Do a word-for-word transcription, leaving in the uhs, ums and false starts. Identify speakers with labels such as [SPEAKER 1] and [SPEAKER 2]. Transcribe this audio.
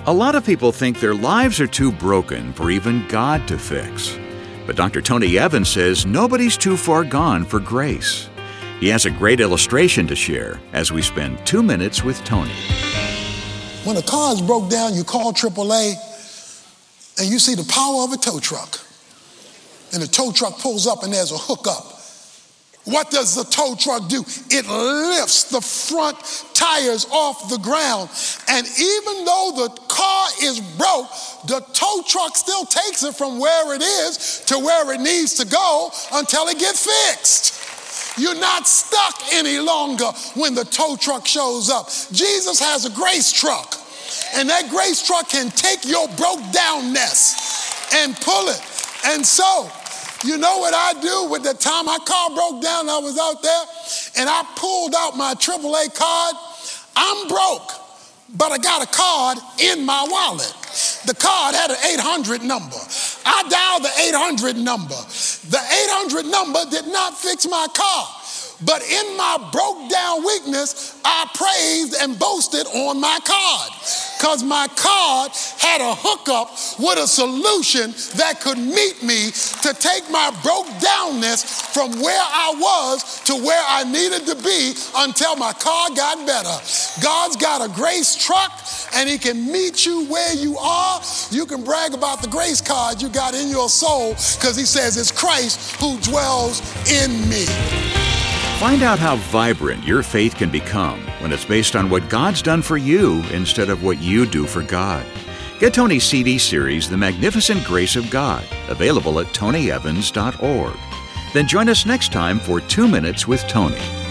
[SPEAKER 1] A lot of people think their lives are too broken for even God to fix. But Doctor Tony Evans says nobody's too far gone for grace. He has a great illustration to share as we spend two minutes with Tony.
[SPEAKER 2] When a car is broke down, you call triple A and you see the power of a tow truck. And the tow truck pulls up and there's a hookup. What does the tow truck do? It lifts the front tires off the ground. And even though the car is broke, the tow truck still takes it from where it is to where it needs to go until it gets fixed. You're not stuck any longer when the tow truck shows up. Jesus has a grace truck. And that grace truck can take your broke downness and pull it. And so, you know what I do with the time my car broke down, I was out there and I pulled out my triple A card. I'm broke, but I got a card in my wallet. The card had an eight hundred number. I dialed the eight hundred number. The eight hundred number did not fix my car. But in my broke down weakness, I praised and boasted on my card. Because my card had a hookup with a solution that could meet me to take my broke downness from where I was to where I needed to be until my car got better. God's got a grace truck and he can meet you where you are. You can brag about the grace card you got in your soul because he says it's Christ who dwells in me.
[SPEAKER 1] Find out how vibrant your faith can become when it's based on what God's done for you instead of what you do for God. Get Tony's C D series, The Magnificent Grace of God, available at tony evans dot org. Then join us next time for Two Minutes with Tony.